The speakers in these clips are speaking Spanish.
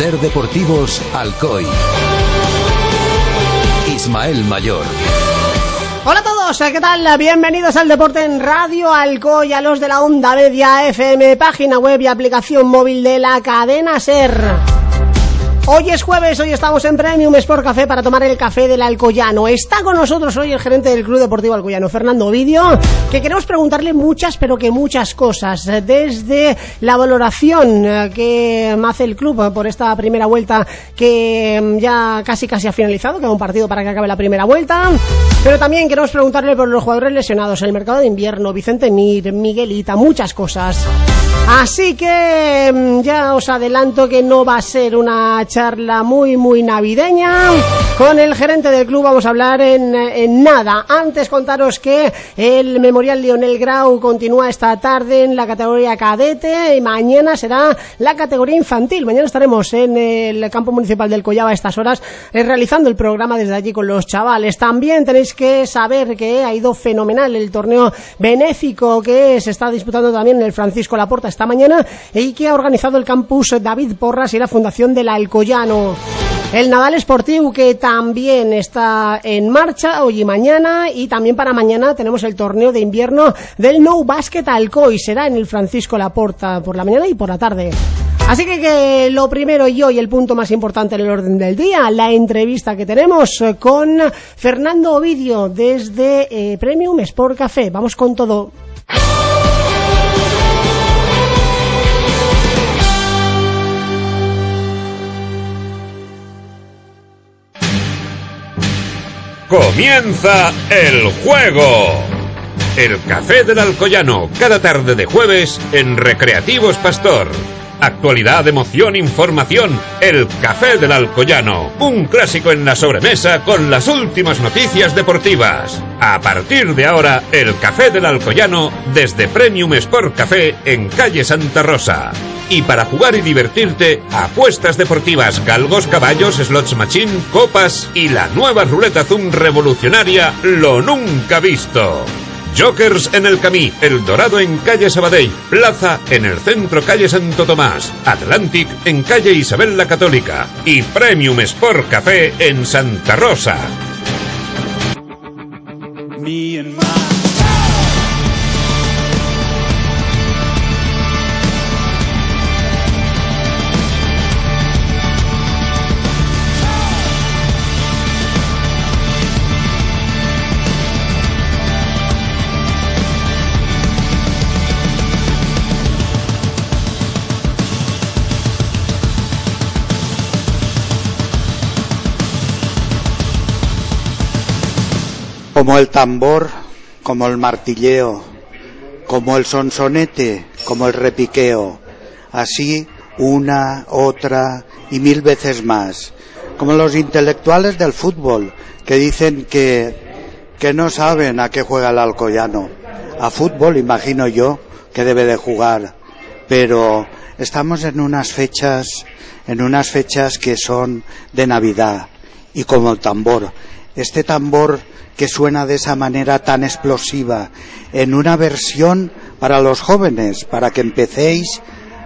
Ser Deportivos Alcoy. Ismael Mayor. Hola a todos, ¿qué tal? Bienvenidos al Deporte en Radio Alcoy, a los de la Onda Media FM, página web y aplicación móvil de la cadena SER. Hoy es jueves, hoy estamos en Premium Sport Café para tomar el café del Alcoyano. Está con nosotros hoy el gerente del Club Deportivo Alcoyano, Fernando Ovidio, que queremos preguntarle muchas, pero que muchas cosas, desde la valoración que hace el club por esta primera vuelta que ya casi ha finalizado, queda un partido para que acabe la primera vuelta, pero también queremos preguntarle por los jugadores lesionados, el mercado de invierno, Vicente Mir, Miguelita, muchas cosas. Así que ya os adelanto que no va a ser una charla muy navideña. Con el gerente del club vamos a hablar en nada. Antes contaros que el Memorial Lionel Grau continúa esta tarde en la categoría cadete y mañana será la categoría infantil. Mañana estaremos en el campo municipal del Collao a estas horas realizando el programa desde allí con los chavales. También tenéis que saber que ha ido fenomenal el torneo benéfico que se está disputando también en el Francisco Laporta esta mañana y que ha organizado el campus David Porras y la Fundación del Alcoyano. El Nadal Esportiu, que también está en marcha hoy y mañana, y también para mañana tenemos el torneo de invierno del No Basket Alcoy. Será en el Francisco Laporta por la mañana y por la tarde. Así que lo primero y hoy el punto más importante en el orden del día, la entrevista que tenemos con Fernando Ovidio desde Premium Sport Café. Vamos con todo. Comienza el juego. El café del Alcoyano, cada tarde de jueves en Recreativos Pastor. Actualidad, emoción, información. El café del Alcoyano, un clásico en la sobremesa con las últimas noticias deportivas. A partir de ahora, el café del Alcoyano desde Premium Sport Café en calle Santa Rosa. Y para jugar y divertirte, apuestas deportivas, galgos, caballos, slots machine, copas y la nueva ruleta Zoom revolucionaria, lo nunca visto. Jokers en el Camí, El Dorado en calle Sabadell, Plaza en el centro calle Santo Tomás, Atlantic en calle Isabel la Católica y Premium Sport Café en Santa Rosa. Como el tambor, como el martilleo, como el sonsonete, como el repiqueo, así una, otra y mil veces más. Como los intelectuales del fútbol que dicen que no saben a qué juega el Alcoyano. A fútbol, imagino yo, que debe de jugar, pero estamos en unas fechas que son de Navidad, y como el tambor, este tambor que suena de esa manera tan explosiva, en una versión para los jóvenes, para que empecéis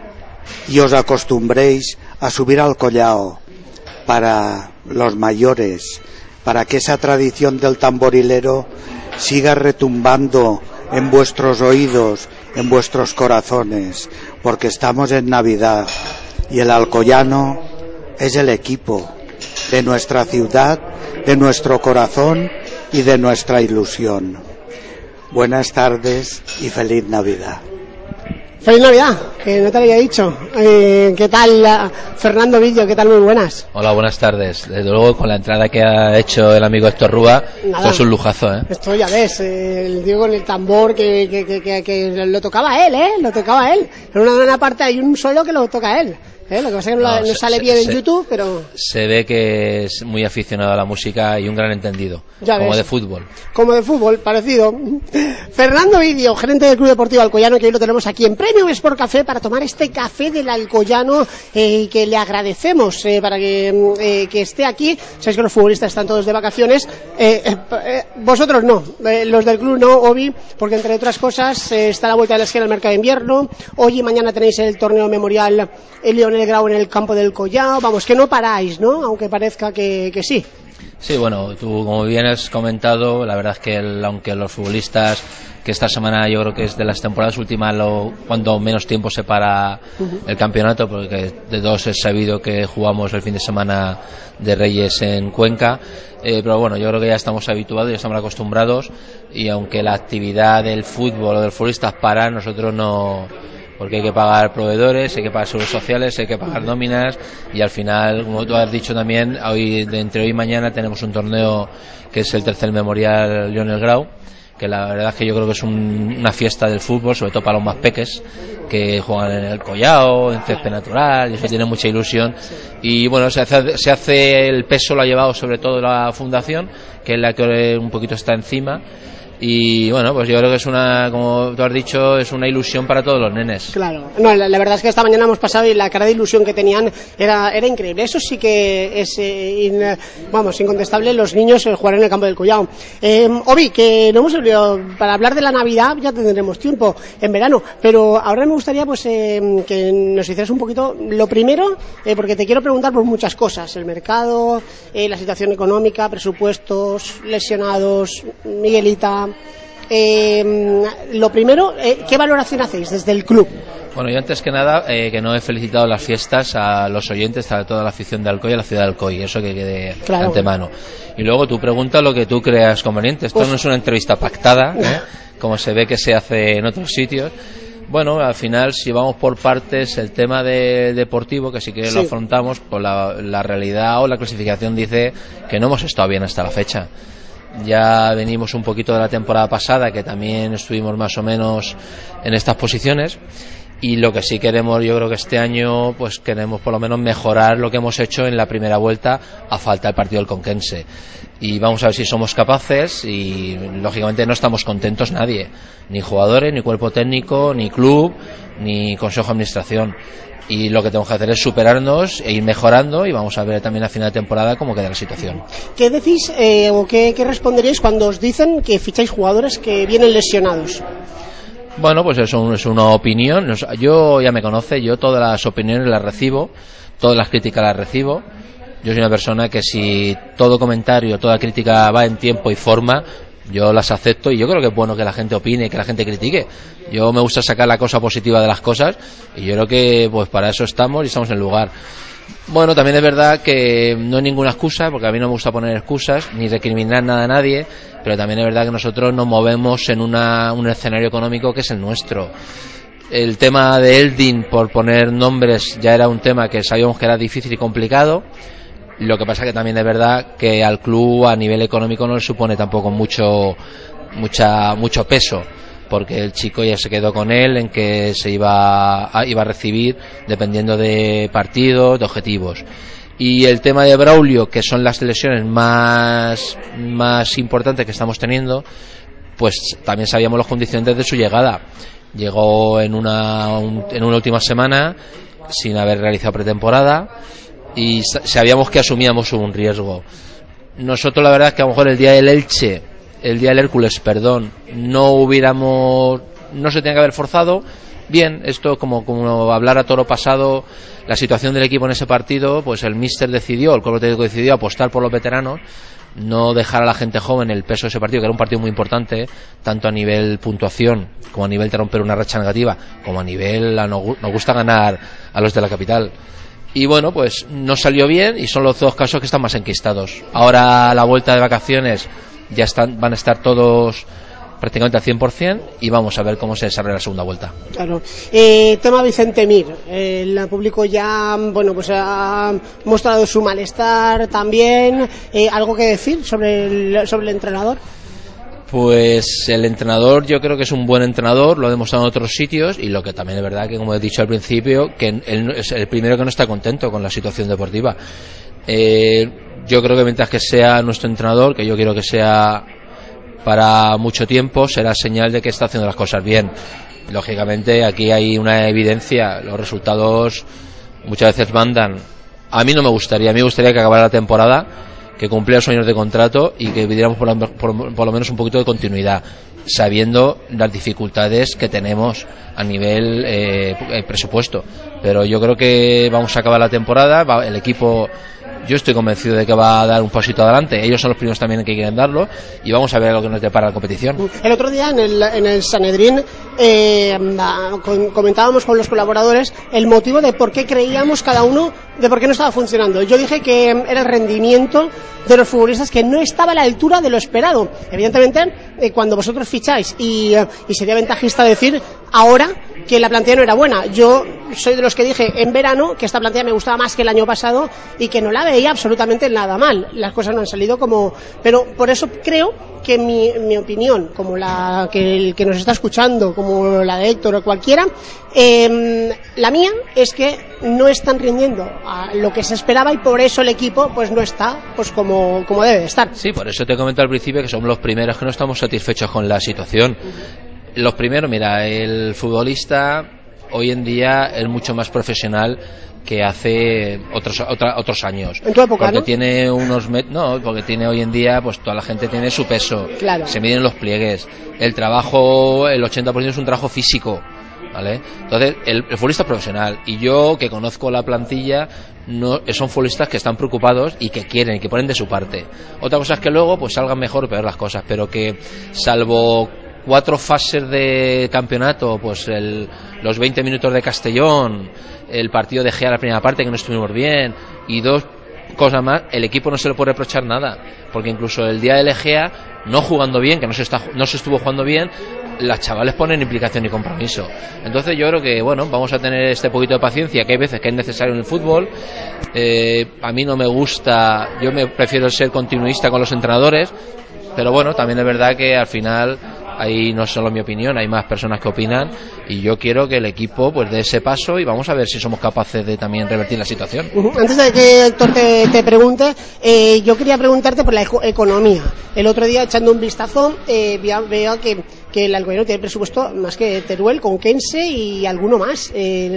y os acostumbréis a subir al collao, para los mayores, para que esa tradición del tamborilero siga retumbando en vuestros oídos, en vuestros corazones, porque estamos en Navidad y el Alcoyano es el equipo de nuestra ciudad, de nuestro corazón y de nuestra ilusión. Buenas tardes y feliz Navidad. ¡Feliz Navidad! Que no te lo había dicho. ¿Qué tal, Fernando Ovidio? ¿Qué tal? Muy buenas. Hola, buenas tardes. Desde luego, con la entrada que ha hecho el amigo Héctor Rúa, esto es un lujazo, ¿eh? Esto ya ves, el Diego con el tambor que lo tocaba él, ¿eh? Lo tocaba él. En una parte hay un solo que lo toca él. Lo que pasa es que no sale bien en YouTube, pero... Se ve que es muy aficionado a la música y un gran entendido, ya como ves. de fútbol. Como de fútbol, parecido. Fernando Ovidio, gerente del Club Deportivo Alcoyano, que hoy lo tenemos aquí en Premium Sport Café para tomar este café del Alcoyano, que le agradecemos para que esté aquí. Sabéis que los futbolistas están todos de vacaciones. Vosotros no, los del club no, Ovi, porque entre otras cosas está a la vuelta de la esquina el mercado de invierno. Hoy y mañana tenéis el torneo memorial Lionel jugaron el Grau en el campo del Collao, vamos, que no paráis, ¿no? Aunque parezca que sí. Sí, bueno, tú como bien has comentado, la verdad es que aunque los futbolistas, que esta semana yo creo que es de las temporadas últimas cuando menos tiempo se para el campeonato, porque de dos es sabido que jugamos el fin de semana de Reyes en Cuenca, pero bueno, yo creo que ya estamos habituados, ya estamos acostumbrados, y aunque la actividad del fútbol o del futbolista para, nosotros no, porque hay que pagar proveedores, hay que pagar seguros sociales, hay que pagar nóminas, y al final, como tú has dicho también, entre hoy y mañana tenemos un torneo que es el tercer memorial Lionel Grau, que la verdad es que yo creo que es una fiesta del fútbol, sobre todo para los más peques que juegan en el Collao, en césped natural, y eso tiene mucha ilusión. Y bueno, se hace el peso lo ha llevado sobre todo la fundación, que es la que un poquito está encima. Y bueno, pues yo creo que es como tú has dicho, es una ilusión para todos los nenes. Claro, no, la verdad es que esta mañana hemos pasado y la cara de ilusión que tenían era increíble. Eso sí que es incontestable, los niños jugar en el campo del Collao. Obi, que no hemos olvidado, para hablar de la Navidad ya tendremos tiempo en verano, pero ahora me gustaría pues que nos hicieras un poquito lo primero, porque te quiero preguntar por muchas cosas: el mercado, la situación económica, presupuestos, lesionados, Miguelita. Lo primero, ¿qué valoración hacéis desde el club? Bueno, yo antes que nada que no he felicitado las fiestas a los oyentes, a toda la afición de Alcoy y a la ciudad de Alcoy, eso que quede de antemano. Y luego tú preguntas lo que tú creas conveniente. Esto no es una entrevista pactada, como se ve que se hace en otros sitios. Bueno, al final, si vamos por partes, el tema deportivo, que sí que lo afrontamos, pues la realidad o la clasificación dice que no hemos estado bien hasta la fecha. Ya venimos un poquito de la temporada pasada, que también estuvimos más o menos en estas posiciones, y lo que sí queremos, yo creo que este año pues queremos por lo menos mejorar lo que hemos hecho en la primera vuelta, a falta del partido del Conquense, y vamos a ver si somos capaces. Y lógicamente no estamos contentos nadie, ni jugadores, ni cuerpo técnico, ni club, ni consejo de administración. Y lo que tenemos que hacer es superarnos e ir mejorando, y vamos a ver también a final de temporada cómo queda la situación. ¿Qué decís o qué responderéis cuando os dicen que ficháis jugadores que vienen lesionados? Bueno, pues eso es una opinión. Yo, ya me conoce, yo todas las opiniones las recibo, todas las críticas las recibo. Yo soy una persona que si todo comentario, toda crítica va en tiempo y forma, yo las acepto, y yo creo que es bueno que la gente opine, que la gente critique. Yo me gusta sacar la cosa positiva de las cosas, y yo creo que pues para eso estamos y estamos en el lugar. Bueno, también es verdad que no hay ninguna excusa, porque a mí no me gusta poner excusas ni recriminar nada a nadie, pero también es verdad que nosotros nos movemos en un escenario económico que es el nuestro. El tema de Eldin, por poner nombres, ya era un tema que sabíamos que era difícil y complicado. Lo que pasa que también es verdad que al club a nivel económico no le supone tampoco mucho peso, porque el chico ya se quedó con él en que se iba a recibir dependiendo de partidos, de objetivos. Y el tema de Braulio, que son las lesiones más importantes que estamos teniendo, pues también sabíamos los condicionantes de su llegada. Llegó en una última semana sin haber realizado pretemporada, y sabíamos que asumíamos un riesgo. Nosotros la verdad es que a lo mejor el día del Hércules, no se tenía que haber forzado. Bien, esto como hablar a toro pasado, la situación del equipo en ese partido, pues el míster el cuerpo técnico decidió apostar por los veteranos, no dejar a la gente joven el peso de ese partido, que era un partido muy importante, tanto a nivel puntuación, como a nivel de romper una racha negativa, como a nivel nos gusta ganar a los de la capital. Y bueno, pues no salió bien, y son los dos casos que están más enquistados. Ahora a la vuelta de vacaciones van a estar todos prácticamente al 100%, y vamos a ver cómo se desarrolla la segunda vuelta. Claro. Tema Vicente Mir, el público ya pues ha mostrado su malestar también. ¿Algo que decir sobre el entrenador? Pues el entrenador, yo creo que es un buen entrenador, lo ha demostrado en otros sitios, y lo que también es verdad que, como he dicho al principio, que él es el primero que no está contento con la situación deportiva. Yo creo que mientras que sea nuestro entrenador, que yo quiero que sea para mucho tiempo, será señal de que está haciendo las cosas bien. Lógicamente aquí hay una evidencia, los resultados muchas veces mandan. A mí me gustaría que acabara la temporada, que cumpliera los años de contrato y que pidiéramos por lo menos un poquito de continuidad. sabiendo las dificultades que tenemos a nivel presupuesto. Pero yo creo que vamos a acabar la temporada, el equipo, yo estoy convencido de que va a dar un pasito adelante. Ellos son los primeros también que quieren darlo, y vamos a ver lo que nos depara la competición. El otro día en el Sanedrín comentábamos con los colaboradores el motivo de por qué creíamos cada uno de por qué no estaba funcionando. Yo dije que era el rendimiento de los futbolistas, que no estaba a la altura de lo esperado. Evidentemente, cuando vosotros ficháis, y sería ventajista decir ahora que la plantilla no era buena. Yo soy de los que dije en verano que esta plantilla me gustaba más que el año pasado y que no la veía absolutamente nada mal. Las cosas no han salido como... Pero por eso creo que mi opinión, como la que el que nos está escuchando, como la de Héctor o cualquiera, la mía es que no están rindiendo a lo que se esperaba, y por eso el equipo pues no está pues como debe de estar. Sí, por eso te comento al principio que somos los primeros que no estamos satisfechos con la situación. Los primeros, mira, el futbolista hoy en día es mucho más profesional que hace otros años. En tu época, porque ¿no? Tiene porque tiene hoy en día, pues toda la gente tiene su peso. Claro. Se miden los pliegues. El trabajo, el 80% es un trabajo físico, ¿vale? Entonces, el futbolista es profesional, y yo, que conozco la plantilla, no son futbolistas que están preocupados y que quieren y que ponen de su parte. Otra cosa es que luego pues salgan mejor o peor las cosas, pero que salvo 4 fases de campeonato, pues los 20 minutos de Castellón, el partido de Gea la primera parte que no estuvimos bien, y 2 cosas más, el equipo no se le puede reprochar nada, porque incluso el día del Egea, no jugando bien, que no se estuvo jugando bien, las chavales ponen implicación y compromiso. Entonces yo creo que bueno, vamos a tener este poquito de paciencia, que hay veces que es necesario en el fútbol. A mí no me gusta, yo me prefiero ser continuista con los entrenadores, pero bueno, también es verdad que al final ahí no es solo mi opinión, hay más personas que opinan, y yo quiero que el equipo pues dé ese paso, y vamos a ver si somos capaces de también revertir la situación. Antes de que Héctor te pregunte, yo quería preguntarte por la economía. El otro día, echando un vistazo, veo que el Alcoyano tiene presupuesto más que Teruel, Conquense y alguno más.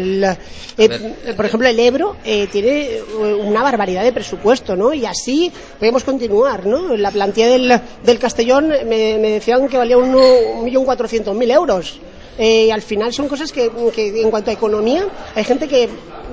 Por ejemplo, el Ebro tiene una barbaridad de presupuesto, ¿no? Y así podemos continuar, ¿no? La plantilla del Castellón me decían que valía 1.400.000 euros. Al final son cosas que en cuanto a economía hay gente que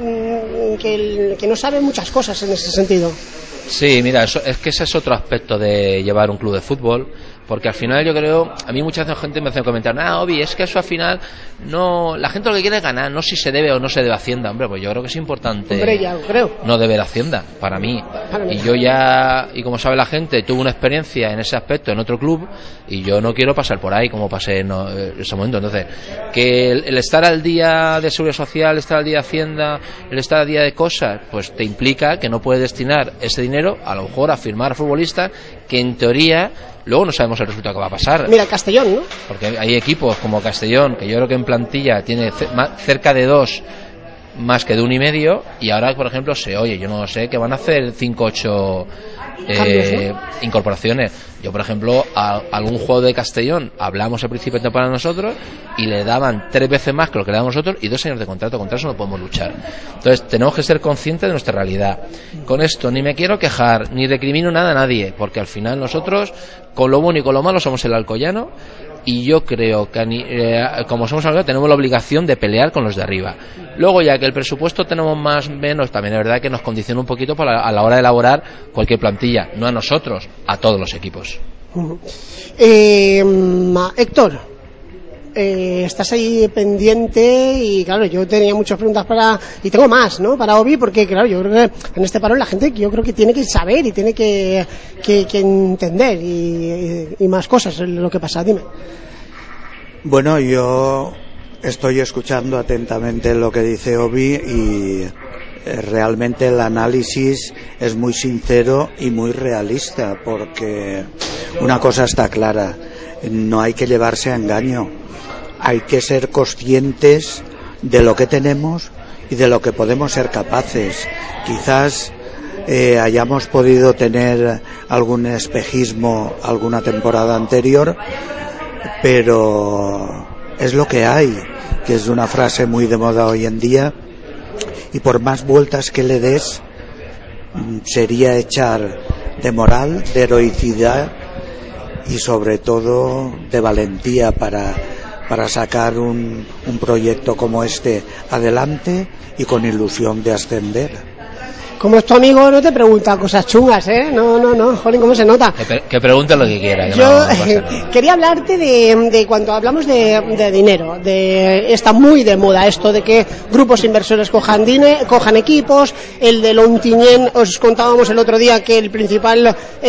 no sabe muchas cosas en ese sentido. Sí, mira, es que ese es otro aspecto de llevar un club de fútbol, porque al final yo creo, a mí mucha gente me hace comentar, Obi, es que eso al final no, la gente lo que quiere es ganar, no si se debe o no se debe a Hacienda. Hombre, pues yo creo que es importante. Hombre, ya creo. No deber a Hacienda, para mí. Y yo ya, y como sabe la gente, tuve una experiencia en ese aspecto en otro club, y yo no quiero pasar por ahí como pasé en ese momento. Entonces, que el estar al día de Seguridad Social, estar al día de Hacienda, el estar al día de cosas, pues te implica que no puedes destinar ese dinero a lo mejor a firmar a futbolistas que en teoría luego no sabemos el resultado que va a pasar. Mira, Castellón, ¿no? Porque hay equipos como Castellón, que yo creo que en plantilla tiene cerca de 2 más que de 1,5, y ahora, por ejemplo, yo no sé, que van a hacer 5-8 incorporaciones. Yo, por ejemplo, a algún juego de Castellón hablamos al principio de temporada nosotros y le daban 3 veces más que lo que le damos nosotros, y 2 años de contrato. Contra eso no podemos luchar. Entonces tenemos que ser conscientes de nuestra realidad. Con esto ni me quiero quejar ni recrimino nada a nadie, porque al final nosotros, con lo bueno y con lo malo, somos el Alcoyano, y yo creo que como somos algo, tenemos la obligación de pelear con los de arriba. Luego, ya que el presupuesto tenemos más o menos, también es verdad que nos condiciona un poquito a la hora de elaborar cualquier plantilla, no a nosotros, a todos los equipos. Héctor, estás ahí pendiente, y claro, yo tenía muchas preguntas y tengo más, ¿no? Para Obi, porque claro, yo creo que en este parón la gente, yo creo que tiene que saber y tiene que entender y más cosas lo que pasa. Dime. Bueno, yo estoy escuchando atentamente lo que dice Obi, y realmente el análisis es muy sincero y muy realista, porque una cosa está clara: no hay que llevarse a engaño. Hay que ser conscientes de lo que tenemos y de lo que podemos ser capaces. Quizás hayamos podido tener algún espejismo alguna temporada anterior, pero es lo que hay, que es una frase muy de moda hoy en día, y por más vueltas que le des, sería echar de moral, de heroicidad y sobre todo de valentía para sacar un proyecto como este adelante y con ilusión de ascender. Como es tu amigo, no te pregunta cosas chungas, ¿eh? No, jolín, ¿cómo se nota? Que pregunte lo que quiera. Yo quería hablarte de cuando hablamos de dinero, está muy de moda esto de que grupos inversores cojan equipos, el de Ontinyent, os contábamos el otro día que el principal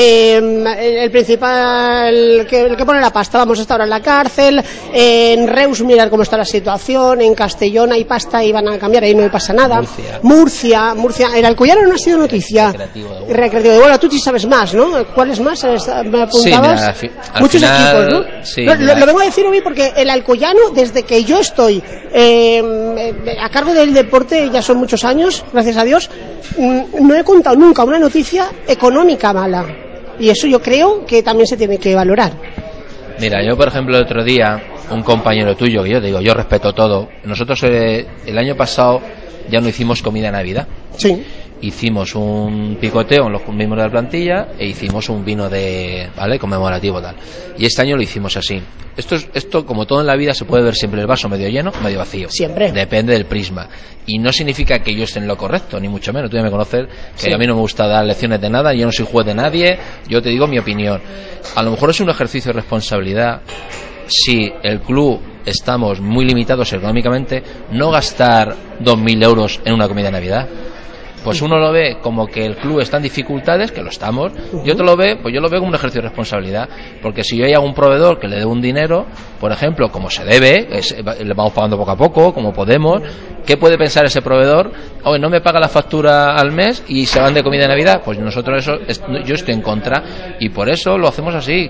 que pone la pasta, vamos, está ahora en la cárcel, en Reus mirar cómo está la situación, en Castellón hay pasta y van a cambiar, ahí no pasa nada. Murcia, el Alcoyano no ha sido noticia. Recreativo. Bueno, tú sí sabes más, ¿no? ¿Cuáles más? ¿Me apuntabas? Sí, muchos final, equipos, ¿no? Sí, lo vengo a decir hoy porque el Alcoyano, desde que yo estoy a cargo del deporte, ya son muchos años, gracias a Dios, no he contado nunca una noticia económica mala. Y eso yo creo que también se tiene que valorar. Mira, yo por ejemplo el otro día, un compañero tuyo, que yo te digo, yo respeto todo, nosotros el año pasado ya no hicimos comida de Navidad. Sí. Hicimos un picoteo en los miembros de la plantilla e hicimos un vino ¿vale? Conmemorativo tal. Y este año lo hicimos así. Esto, como todo en la vida, se puede ver siempre el vaso medio lleno, medio vacío. Siempre. Depende del prisma. Y no significa que yo esté en lo correcto, ni mucho menos. Tú ya me conoces, que sí. A mí no me gusta dar lecciones de nada, yo no soy juez de nadie, yo te digo mi opinión. A lo mejor es un ejercicio de responsabilidad. Si el club estamos muy limitados económicamente, no gastar 2.000 euros en una comida de Navidad. Pues uno lo ve como que el club está en dificultades, que lo estamos, y otro lo ve, pues yo lo veo como un ejercicio de responsabilidad, porque si yo hay algún proveedor que le debe un dinero, por ejemplo, como se debe, le vamos pagando poco a poco, como podemos, ¿qué puede pensar ese proveedor? Oye, no me paga la factura al mes y se van de comida de Navidad. Pues nosotros yo estoy en contra, y por eso lo hacemos así,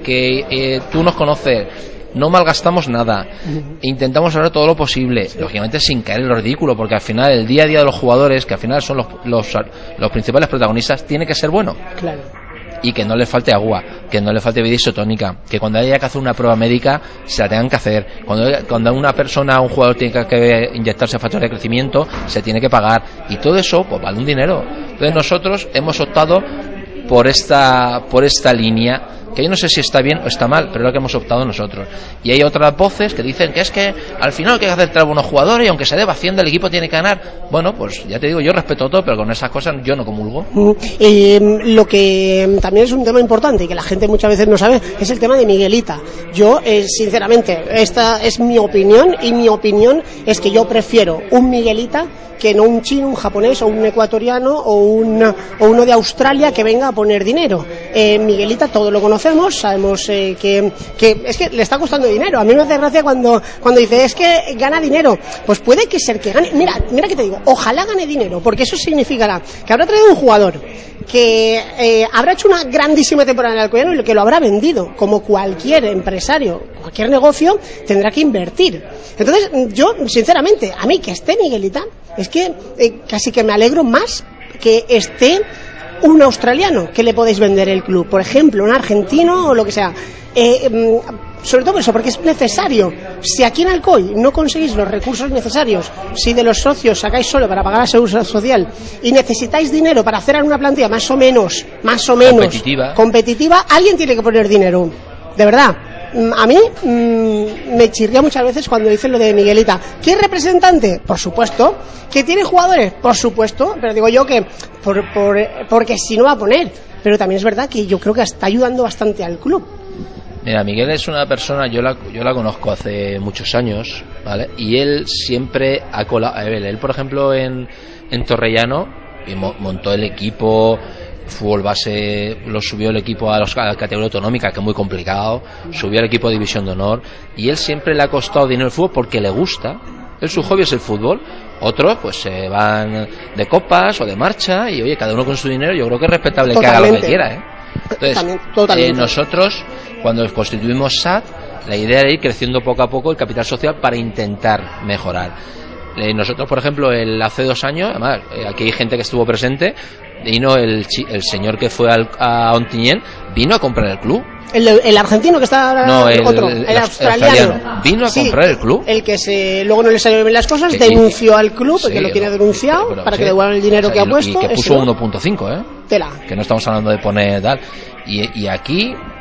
que tú nos conoces. No malgastamos nada, intentamos hacer todo lo posible, lógicamente sin caer en lo ridículo, porque al final el día a día de los jugadores, que al final son los principales protagonistas, tiene que ser bueno. Claro. Y que no le falte agua, que no le falte bebida isotónica, que cuando haya que hacer una prueba médica se la tengan que hacer, cuando una persona, un jugador tiene que inyectarse factores de crecimiento, se tiene que pagar, y todo eso pues vale un dinero. Entonces nosotros hemos optado por esta línea, que yo no sé si está bien o está mal, pero es lo que hemos optado nosotros. Y hay otras voces que dicen que es que al final hay que hacer traer buenos jugadores y aunque se deba Hacienda el equipo tiene que ganar. Bueno, pues ya te digo, yo respeto todo, pero con esas cosas yo no comulgo. Lo que también es un tema importante y que la gente muchas veces no sabe es el tema de Miguelita. Yo, sinceramente, esta es mi opinión, y mi opinión es que yo prefiero un Miguelita que no un chino, un japonés o un ecuatoriano o uno de Australia que venga a poner dinero. Miguelita todo lo conocemos, sabemos que es que le está costando dinero. A mí me hace gracia cuando dice es que gana dinero. Pues puede que ser que gane. Mira que te digo, ojalá gane dinero, porque eso significará que habrá traído un jugador que habrá hecho una grandísima temporada en el Alcoyano y que lo habrá vendido. Como cualquier empresario, cualquier negocio tendrá que invertir. Entonces yo, sinceramente, a mí que esté Miguelita, es que casi que me alegro más que esté un australiano que le podéis vender el club, por ejemplo, un argentino o lo que sea. Sobre todo eso, porque es necesario. Si aquí en Alcoy no conseguís los recursos necesarios, si de los socios sacáis solo para pagar la seguridad social y necesitáis dinero para hacer una plantilla más o menos competitiva, alguien tiene que poner dinero. De verdad. A mí me chirría muchas veces cuando dicen lo de Miguelita. ¿Qué representante? Por supuesto. ¿Que tiene jugadores? Por supuesto. Pero digo yo que porque si no va a poner. Pero también es verdad que yo creo que está ayudando bastante al club. Mira, Miguel es una persona, yo la conozco hace muchos años, ¿vale? Y él siempre ha colado. Él, por ejemplo, en Torrellano montó el equipo. Fútbol base, lo subió el equipo a la categoría autonómica, que es muy complicado, subió al equipo de división de honor, y él siempre le ha costado dinero el fútbol porque le gusta. Su hobby es el fútbol. Otros pues se van de copas o de marcha, y oye, cada uno con su dinero. Yo creo que es respetable que haga lo que quiera, Entonces, nosotros cuando constituimos SAT, la idea era ir creciendo poco a poco el capital social para intentar mejorar. Nosotros, por ejemplo, hace 2 años, además, aquí hay gente que estuvo presente, vino el señor que fue a Ontinyent, vino a comprar el club. El argentino que está no, el australiano vino a comprar el club. El que luego no le salieron bien las cosas, denunció al club, porque lo tiene denunciado, para que devuelvan el dinero que ha puesto. Y que puso 1.5, Tela. Que no estamos hablando de poner tal. Y aquí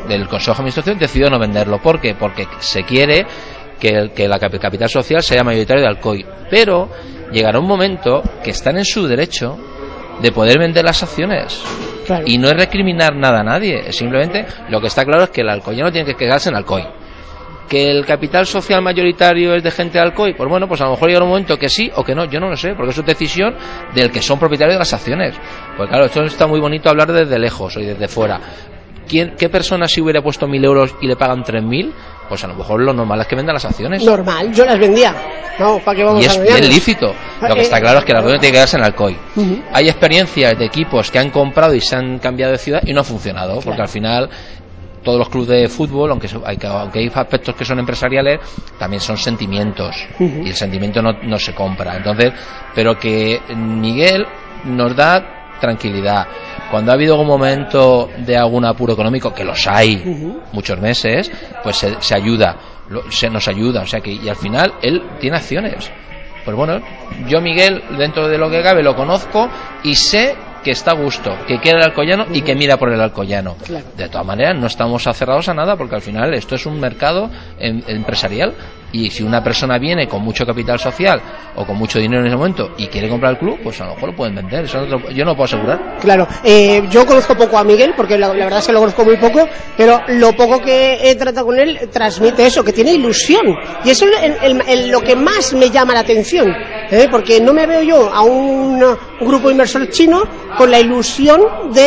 del Consejo de Administración decidió no venderlo. ¿Por qué? Porque se quiere que la capital social sea mayoritario de Alcoy, pero llegará un momento que están en su derecho de poder vender las acciones. Claro. Y no es recriminar nada a nadie, simplemente lo que está claro es que el alcoyano tiene que quedarse en Alcoy. ¿Que el capital social mayoritario es de gente de Alcoy? Pues bueno, pues a lo mejor llega un momento que sí o que no, yo no lo sé, porque eso es decisión del que son propietarios de las acciones. Pues claro, esto está muy bonito hablar desde lejos y desde fuera. ¿Qué persona si hubiera puesto 1.000 euros y le pagan 3.000? Pues a lo mejor lo normal es que venda las acciones. Normal, yo las vendía. No, ¿para qué vamos y a es engañarnos? bien lícito. Lo que está claro es que el alcoyano tiene que quedarse en Alcoy. Hay experiencias de equipos que han comprado y se han cambiado de ciudad y no ha funcionado, porque al final todos los clubes de fútbol, aunque hay aspectos que son empresariales, también son sentimientos, y el sentimiento no se compra. Entonces, pero que Miguel nos da tranquilidad. Cuando ha habido algún momento de algún apuro económico, que los hay muchos meses, pues se ayuda, se nos ayuda, o sea que, y al final él tiene acciones. Pues bueno, yo Miguel, dentro de lo que cabe, lo conozco y sé que está a gusto, que quiere el alcoyano y que mira por el alcoyano. Claro. De todas maneras, no estamos aferrados a nada, porque al final esto es un mercado empresarial, y si una persona viene con mucho capital social o con mucho dinero en ese momento y quiere comprar el club, pues a lo mejor lo pueden vender. Eso yo no puedo asegurar. Claro, yo conozco poco a Miguel, porque la verdad es que lo conozco muy poco, pero lo poco que he tratado con él transmite eso, que tiene ilusión, y eso es lo que más me llama la atención, porque no me veo yo a un grupo inversor chino con la ilusión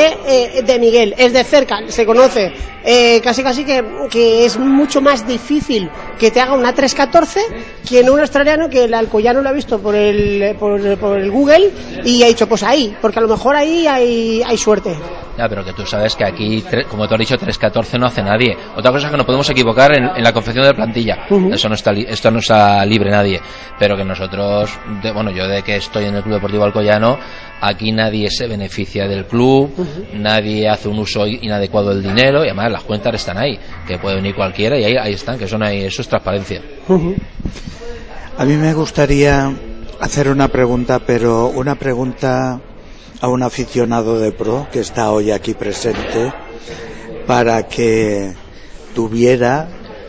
de Miguel. Es de cerca, se conoce, casi que es mucho más difícil que te haga una 314 que en un australiano, que el alcoyano lo ha visto por el Google y ha dicho, pues ahí, porque a lo mejor ahí hay suerte. Ya, pero que tú sabes que aquí, como tú has dicho, 314 no hace nadie. Otra cosa es que nos podemos equivocar en la confección de plantilla. Esto no está libre nadie. Pero que nosotros, yo de que estoy en el Club Deportivo Alcoyano, aquí nadie se beneficia del club, nadie hace un uso inadecuado del dinero, y además las cuentas están ahí, que puede venir cualquiera y ahí están, que son ahí, eso es transparencia. A mí me gustaría hacer una pregunta, pero una pregunta a un aficionado de pro que está hoy aquí presente, para que tuviera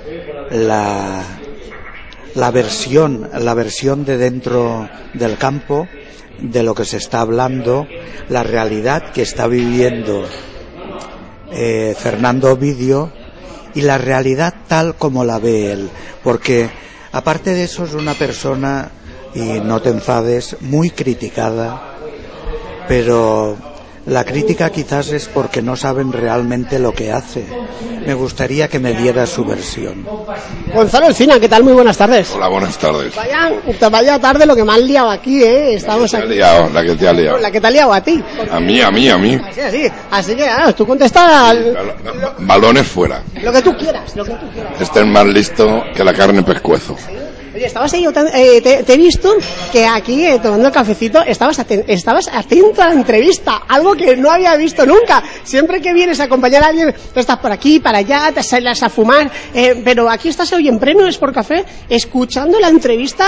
la versión de dentro del campo de lo que se está hablando, la realidad que está viviendo Fernando Ovidio y la realidad tal como la ve él, porque aparte de eso es una persona, y no te enfades, muy criticada, pero la crítica quizás es porque no saben realmente lo que hace. Me gustaría que me diera su versión. Gonzalo Encina, ¿qué tal? Muy buenas tardes. Hola, buenas tardes. Vaya tarde lo que me han liado aquí, Estamos aquí. La que te ha liado. La que te ha liado a ti. A mí. Así que, tú contestas. Balones fuera. Lo que tú quieras. Estén más listo que la carne pescuezo. Oye, estabas ahí, te he visto que aquí tomando el cafecito estabas atento a la entrevista, algo que no había visto nunca. Siempre que vienes a acompañar a alguien, estás por aquí, para allá, te sales a fumar, pero aquí estás hoy en pleno Sport Café, escuchando la entrevista,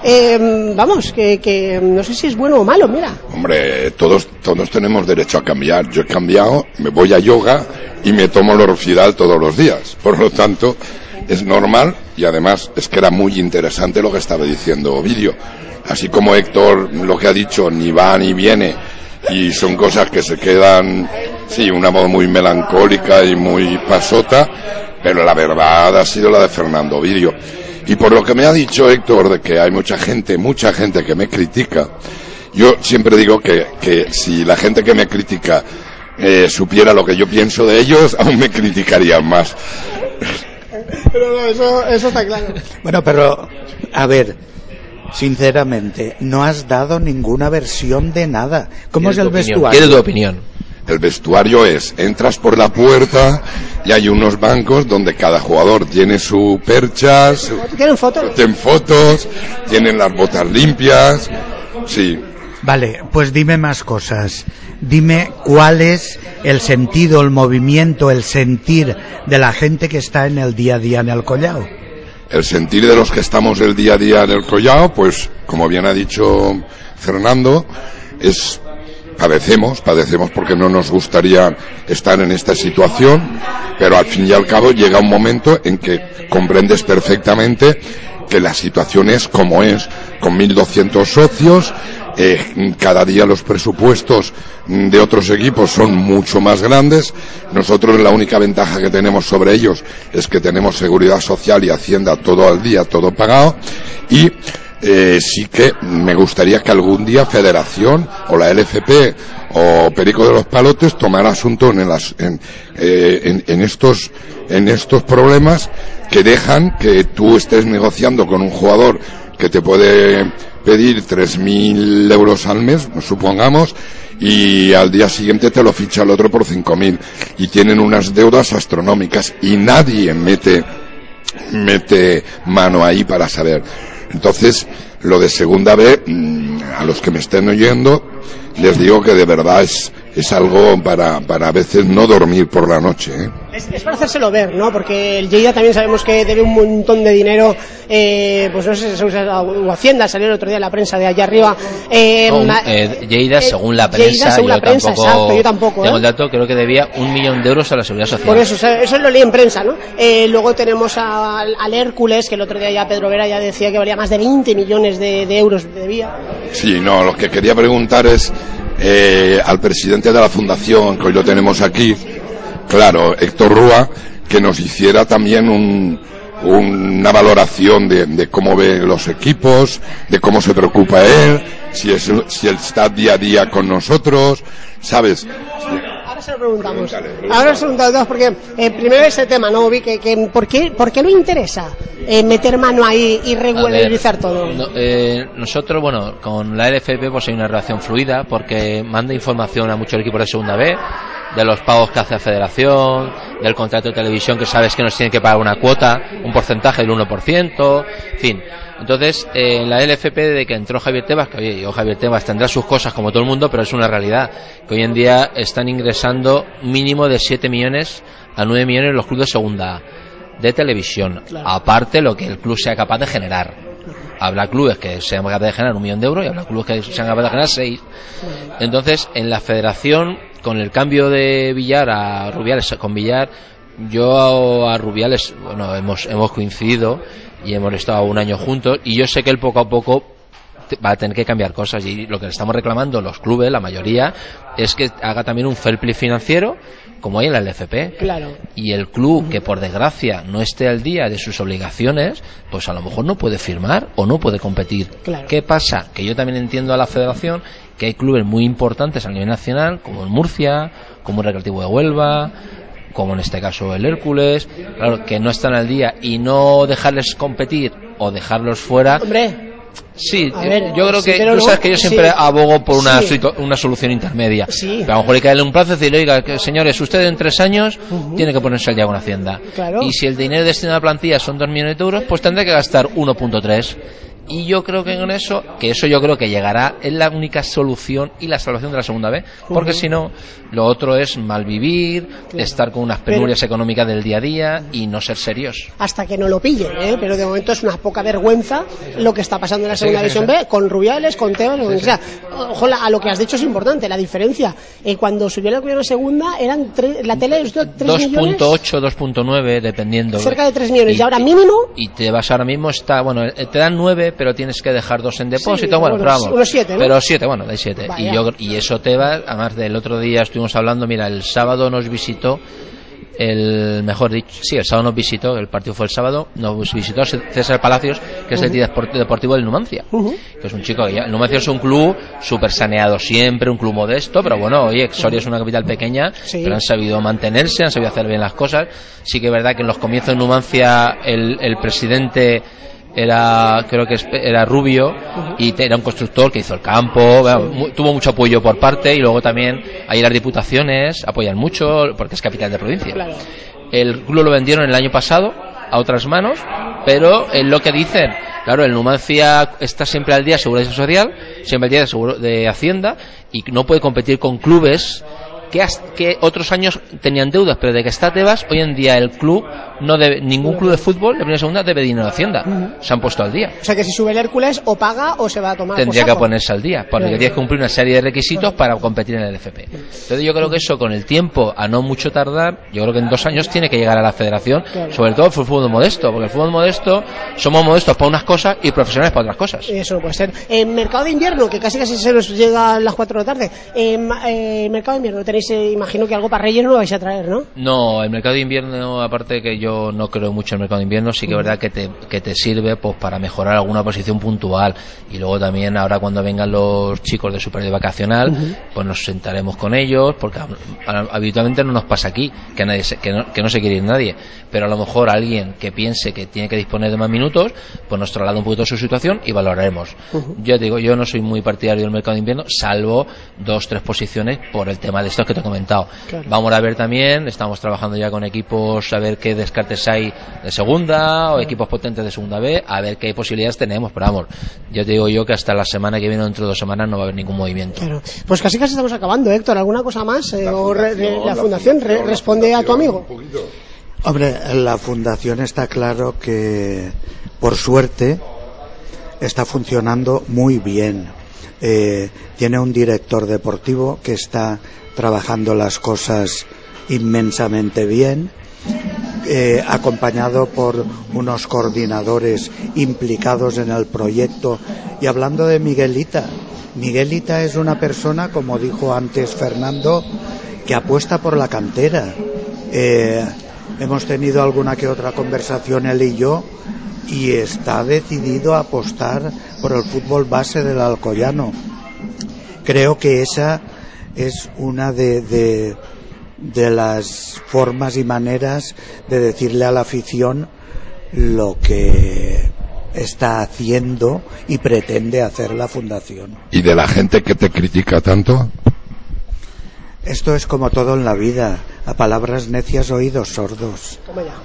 que no sé si es bueno o malo, mira. Hombre, todos tenemos derecho a cambiar. Yo he cambiado, me voy a yoga y me tomo Lorfidal todos los días. Por lo tanto, es normal, y además es que era muy interesante lo que estaba diciendo Ovidio. Así como Héctor lo que ha dicho, ni va ni viene, y son cosas que se quedan, sí, una voz muy melancólica y muy pasota, pero la verdad ha sido la de Fernando Ovidio. Y por lo que me ha dicho Héctor, de que hay mucha gente que me critica, yo siempre digo que si la gente que me critica supiera lo que yo pienso de ellos, aún me criticarían más. Pero no, eso está claro. Bueno, pero, a ver, sinceramente, no has dado ninguna versión de nada. ¿Cómo es el vestuario? ¿Qué es tu opinión? El vestuario entras por la puerta y hay unos bancos donde cada jugador tiene su percha, ¿Tienen fotos? Tienen fotos, tienen las botas limpias, sí. Vale, pues dime más cosas. Dime cuál es el sentido, el movimiento, el sentir de la gente que está en el día a día en el Collao. El sentir de los que estamos el día a día en el Collao, pues, como bien ha dicho Fernando, es padecemos porque no nos gustaría estar en esta situación, pero al fin y al cabo llega un momento en que comprendes perfectamente que la situación es como es, con 1.200 socios. Cada día los presupuestos de otros equipos son mucho más grandes. Nosotros la única ventaja que tenemos sobre ellos es que tenemos seguridad social y hacienda todo al día, todo pagado, y sí que me gustaría que algún día Federación o la LFP o Perico de los Palotes tomara asunto en estos problemas que dejan que tú estés negociando con un jugador que te puede pedir 3.000 euros al mes, supongamos, y al día siguiente te lo ficha el otro por 5.000, y tienen unas deudas astronómicas y nadie mete mano ahí para saber. Entonces, lo de segunda B, a los que me estén oyendo, les digo que de verdad es algo para a veces no dormir por la noche, ¿eh? Es para hacérselo ver, ¿no? Porque el Lleida también sabemos que debe un montón de dinero, pues no sé si se usa Hacienda, salió el otro día en la prensa de allá arriba. Lleida, según la prensa, Lleida, según la prensa, exacto, yo tampoco. Tengo el dato, creo que debía 1 millón de euros a la Seguridad Social. Por eso lo leí en prensa, ¿no? Luego tenemos al Hércules, que el otro día ya Pedro Vera ya decía que valía más de 20 millones de euros debía. Sí, no, lo que quería preguntar es al presidente de la fundación, que hoy lo tenemos aquí, claro, Héctor Rúa, que nos hiciera también una valoración de cómo ve los equipos, de cómo se preocupa él, si él está día a día con nosotros, ¿sabes? Ahora se lo preguntamos, porque primero ese tema, ¿no? Vi que ¿por qué lo interesa meter mano ahí y regularizar todo? Nosotros, bueno, con la LFP pues hay una relación fluida, porque manda información a muchos equipos de segunda B, de los pagos que hace la federación, del contrato de televisión, que sabes que nos tienen que pagar una cuota, un porcentaje del 1%, en fin. Entonces, en la LFP, de que entró Javier Tebas, que oye, Javier Tebas tendrá sus cosas como todo el mundo, pero es una realidad, que hoy en día están ingresando mínimo de 7 millones a 9 millones los clubes de segunda de televisión, claro. Aparte lo que el club sea capaz de generar. Habrá clubes que sean capaces de generar 1 millón de euros y habrá clubes que sean capaces de generar 6. Entonces, en la federación, con el cambio de Villar a Rubiales, con Villar, yo a Rubiales, bueno, hemos coincidido y hemos estado 1 año juntos, y yo sé que él poco a poco va a tener que cambiar cosas, y lo que le estamos reclamando los clubes, la mayoría, es que haga también un fair play financiero como hay en la LFP. Claro. Y el club que por desgracia no esté al día de sus obligaciones, pues a lo mejor no puede firmar o no puede competir. Claro. ¿Qué pasa? Que yo también entiendo a la federación que hay clubes muy importantes a nivel nacional, como el Murcia, como el Recreativo de Huelva, como en este caso el Hércules, claro, que no están al día, y no dejarles competir o dejarlos fuera. Hombre, sí, ver, yo creo que tú sabes que yo siempre abogo por una solución intermedia. Sí. Pero a lo mejor hay que darle un plazo y decirle, oiga, que, señores, usted en 3 años tiene que ponerse al día con Hacienda. Claro. Y si el dinero destinado a la plantilla son 2 millones de euros, pues tendrá que gastar 1.3. Y yo creo que en eso yo creo que llegará, es la única solución y la salvación de la segunda B, porque si no, lo otro es malvivir, estar con unas penurias económicas del día a día y no ser serios. Hasta que no lo pillen, pero de momento es una poca vergüenza lo que está pasando en la segunda división B, con Rubiales, con Tebas, con quien sea. Ojo, a lo que has dicho es importante, la diferencia. Cuando subió el Alcoyano segunda, eran la tele 3 millones. 2.8, 2.9, dependiendo. Cerca de 3 millones, y ahora mínimo. Y te vas ahora mismo, te dan 9, pero tienes que dejar 2 en depósito, sí, bueno, pero vamos, unos 7, ¿no? Pero 7, bueno, de 7. Y eso te va, además del otro día estuvimos hablando, mira, el sábado nos visitó, el sábado nos visitó, el partido fue el sábado, nos visitó César Palacios, que es el deportivo del Numancia, que es un chico, el Numancia es un club súper saneado siempre, un club modesto, pero bueno, oye, Soria es una capital pequeña, pero han sabido mantenerse, han sabido hacer bien las cosas. Sí que es verdad que en los comienzos de Numancia el presidente creo que era Rubio, y era un constructor que hizo el campo, tuvo mucho apoyo por parte, y luego también ahí las diputaciones apoyan mucho porque es capital de provincia. Claro. El club lo vendieron el año pasado a otras manos, pero en lo que dicen, claro, el Numancia está siempre al día de seguridad social, siempre al día de Hacienda, y no puede competir con clubes que otros años tenían deudas, pero de que está Tebas, hoy en día el club ningún club de fútbol de primera segunda debe dinero a Hacienda. Se han puesto al día. O sea que si sube el Hércules o paga o se va a tomar. Tendría que ponerse al día, porque tienes que cumplir una serie de requisitos para competir en el LFP. Entonces yo creo que eso, con el tiempo, a no mucho tardar, yo creo que en 2 años tiene que llegar a la federación, sobre todo el fútbol modesto, porque el fútbol modesto somos modestos para unas cosas y profesionales para otras cosas. Eso no puede ser. Mercado de invierno, que casi se nos llega a las 4 de la tarde. Mercado de invierno, tenéis, imagino que algo para Reyes no lo vais a traer, ¿no? No, el mercado de invierno, aparte que yo no creo mucho en el mercado de invierno, sí que es verdad que te sirve pues para mejorar alguna posición puntual, y luego también ahora cuando vengan los chicos de Super Vacacional, pues nos sentaremos con ellos, porque habitualmente no nos pasa aquí que no se quiere ir nadie, pero a lo mejor alguien que piense que tiene que disponer de más minutos, pues nos traslada un poquito su situación y valoraremos. Yo te digo, yo no soy muy partidario del mercado de invierno, salvo 2-3 posiciones por el tema de estos que te he comentado. Vamos a ver también, estamos trabajando ya con equipos a ver qué descartes hay de segunda o equipos potentes de segunda B, a ver qué posibilidades tenemos, pero vamos, yo te digo yo que hasta la semana que viene o dentro de 2 semanas no va a haber ningún movimiento. Claro. Pues casi estamos acabando, Héctor. ¿Alguna cosa más? La fundación responde a tu amigo. Hombre, la fundación está claro que, por suerte, está funcionando muy bien. Tiene un director deportivo que está trabajando las cosas inmensamente bien, acompañado por unos coordinadores implicados en el proyecto. Y hablando de Miguelita es una persona, como dijo antes Fernando, que apuesta por la cantera. Hemos tenido alguna que otra conversación él y yo, y está decidido a apostar por el fútbol base del Alcoyano. Creo que esa es una de las formas y maneras de decirle a la afición lo que está haciendo y pretende hacer la fundación. ¿Y de la gente que te critica tanto? Esto es como todo en la vida, a palabras necias oídos sordos. Toma ya.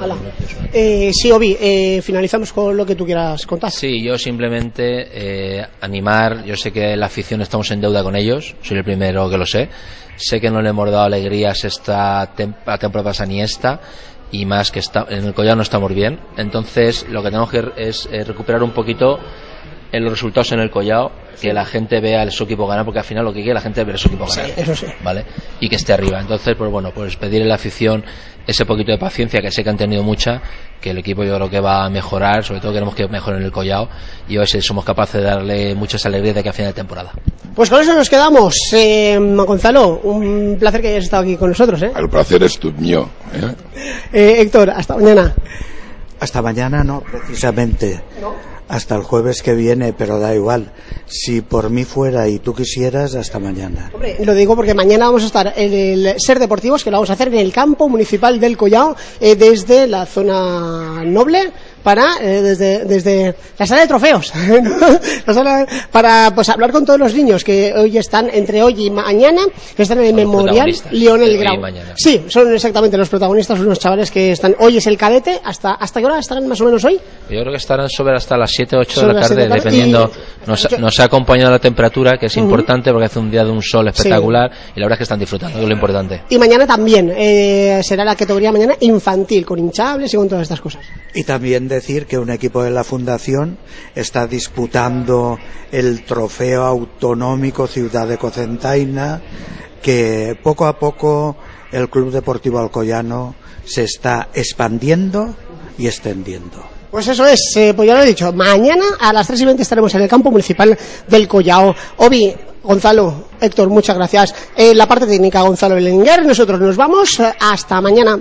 Sí, Obi, finalizamos con lo que tú quieras contar. Sí, yo simplemente animar. Yo sé que la afición estamos en deuda con ellos, soy el primero que lo sé que no le hemos dado alegrías esta temporada pasada ni esta, y más que en el Collao no estamos bien. Entonces lo que tenemos que es recuperar un poquito en los resultados en el Collao, que la gente vea su equipo ganar, porque al final lo que quiere la gente es ver su equipo ganar, eso sí, ¿vale? Y que esté arriba. Entonces, pues bueno, pues pedirle a la afición ese poquito de paciencia, que sé que han tenido mucha, que el equipo yo creo que va a mejorar, sobre todo queremos que mejore en el Collao, y a ver si somos capaces de darle muchas alegrías de aquí a final de temporada. Pues con eso nos quedamos. Gonzalo, un placer que hayas estado aquí con nosotros, ¿eh? El placer es mío, Héctor, hasta mañana. Hasta mañana no, precisamente. No. Hasta el jueves que viene, pero da igual. Si por mí fuera y tú quisieras, hasta mañana. Hombre, lo digo porque mañana vamos a estar en el Ser Deportivos, que lo vamos a hacer en el campo municipal del Collao, desde la zona noble, para desde la sala de trofeos para pues hablar con todos los niños que hoy están, entre hoy y mañana, que están en el Memorial Lionel Grau. Sí, son exactamente los protagonistas, unos chavales que están, hoy es el cadete, ¿hasta qué hora estarán más o menos hoy? Yo creo que estarán sobre hasta las 7 o 8 de la tarde, dependiendo. Nos ha acompañado la temperatura, que es importante porque hace un día de un sol espectacular, y la verdad es que están disfrutando, que es lo importante. Y mañana también será la categoría mañana infantil, con hinchables y con todas estas cosas. Y también decir que un equipo de la Fundación está disputando el trofeo autonómico Ciudad de Cocentaina, que poco a poco el Club Deportivo Alcoyano se está expandiendo y extendiendo. Pues eso es, pues ya lo he dicho, mañana a las 3:20 estaremos en el campo municipal del Collao. Obi, Gonzalo, Héctor, muchas gracias. La parte técnica, Gonzalo Belenguer, nosotros nos vamos, hasta mañana.